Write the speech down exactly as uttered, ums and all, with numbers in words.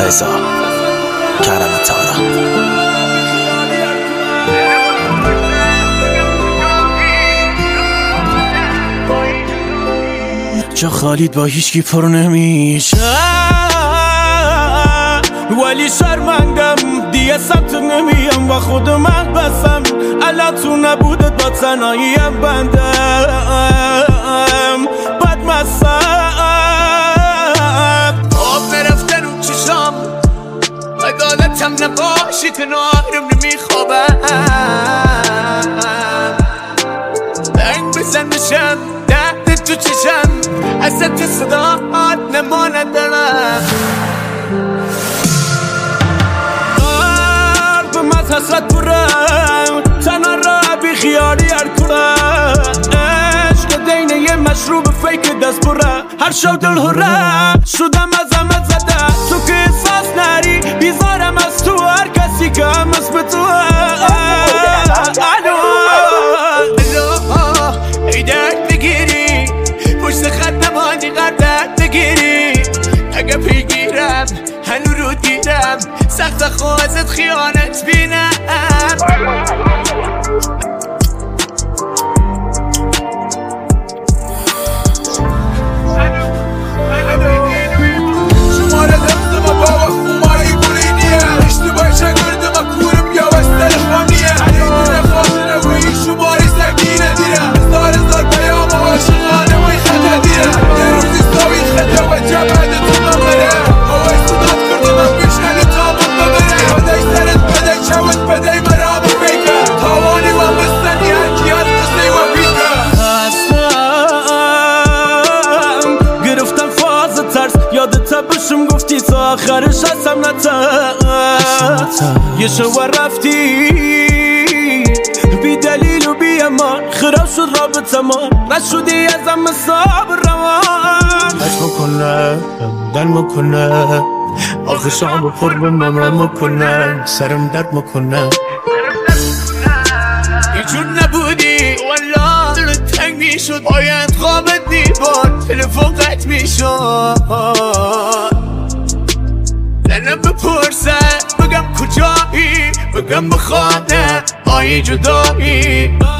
رضا کرم تارا. جا خالید با هیچکی پر نمیشه، ولی شرمندم دیگه سمت نمیم و خودم بسم. الان تو نبودت با تنهاییم بندم بد مستم. آب نرفته رو چشام عدالتم نباشی کنارم نمیخوابم. لنگ بزن بشم درد تو چشم ازت صداات نمانه دارم. قلبم از حسرت پرم تنها را بی خیالی هر کنم. عشق دینه یه مشروب فیک دست بره هر شب دل هره شدم از همه زده. تو که احساس نری بیزارم از تو هر کسی که هم اسم تو الو الو ای درد بگیری پشت خط نمانی قدرت بگیری. اگه پیگیرم هنو رو دیدم سخت خوازت خیانت بینم. شماره دست ما با خماری بریدیه اشتباه شگرد ما کورم یا وستر خانیه. علیدونه خاطره وی شماری سکینه دیره هزار هزار پیام عاشقانه وی خطه دیره. یه روزی ساوی خطه و جبهد تو ممره هوای صدات کرده من بیشنه تامون ببره. بدای سرت بدای چوت بدای مرام فکر تاوانی و مستنی هرکی از قصه و بیده. هستم گرفتم فاز ترس یادت بشم گفتی تا آخرش هستم نترس. یه شو رفتی بی دلیل و بی امان خراب شد رابطه ما نشدی ازم صبر روان. عشق میکنه دل میکنه آخه شام پر به ماما میکنه سرم درد میکنه. اینجور نبودی والا دلت تنگ میشد باید خوابت دیوار تلفن قطع میشد. زنم بپرسه بگم کجایی بگم بخوانه آیی جدایی.